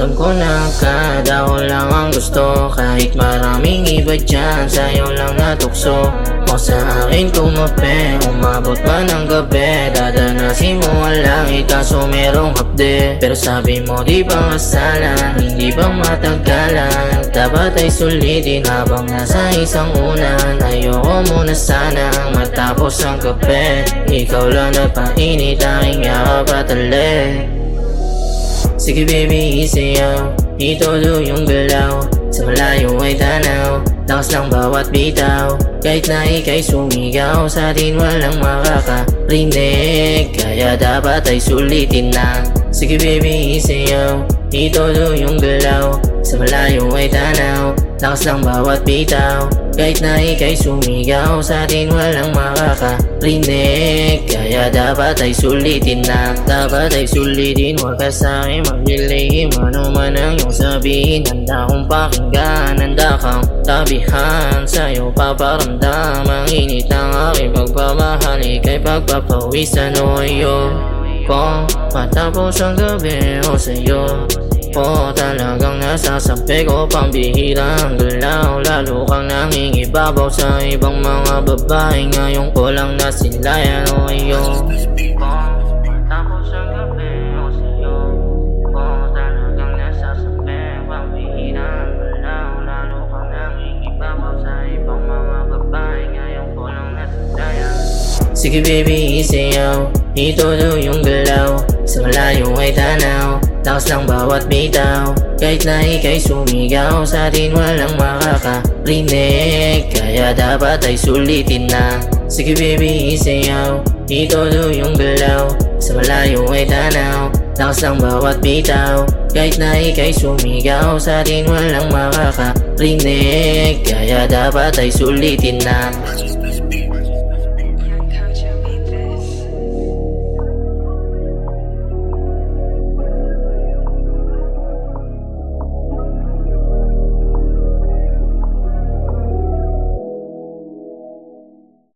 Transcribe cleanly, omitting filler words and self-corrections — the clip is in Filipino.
Alam ko na kada ko lang ang gusto, kahit maraming iba dyan, sa'yo lang natukso. O sa akin kumape, umabot man ng gabi, dadanasin mo ang langit kaso merong hapde. Pero sabi mo di ba kasalan, hindi ba matagalan, dapat ay sulitin habang nasa isang unan. Ayoko muna sanang matapos ang kape, ikaw lang napainit aking yakap at alik. Sige baby, isayaw, ituloy yung galaw, sa malayo ay tanaw, lakas lang bawat bitaw. Kahit na ika'y sumigaw, sa atin walang makakarinig, kaya dapat ay sulitin na. Sige baby, isayaw, ituloy yung galaw, sa malayo ay tanaw, lakas lang bawat bitaw. Kahit na ika'y sumigaw, sa atin walang makakarinig, kaya dapat ay sulitin na. Dapat ay sulitin, huwag ka sa'kin maglilihim, ano man ang iyong sabihin. Handa kong pakinggan, handa kang tabihan, sa'yo paparamdam ang init ng aking pagpamahal. Ika'y pagpapawisan o iyo ko, matapos ang gabi o sa'yo o talagang nasasabi ko pambihirang galaw. Lalo kang nangingibabaw sa ibang mga babae, ngayon ko lang nasilayan o iyo ko, matapos ang gabi o sa'yo o talagang nasasabi pambihirang galaw. Lalo kang nangingibabaw sa ibang mga babae, ngayon ko lang nasilayan. Sige baby, isayaw, ituloy yung galaw, sa malayo ay tanaw, lakas lang bawat bitaw. Kahit na ika'y sumigaw, sa atin walang makakarinig, kaya dapat ay sulitin na. Sige baby, isayaw, ituloy yung galaw, sa malayo ay tanaw, lakas lang bawat bitaw. Kahit na ika'y sumigaw, sa atin walang makakarinig, kaya dapat ay sulitin na.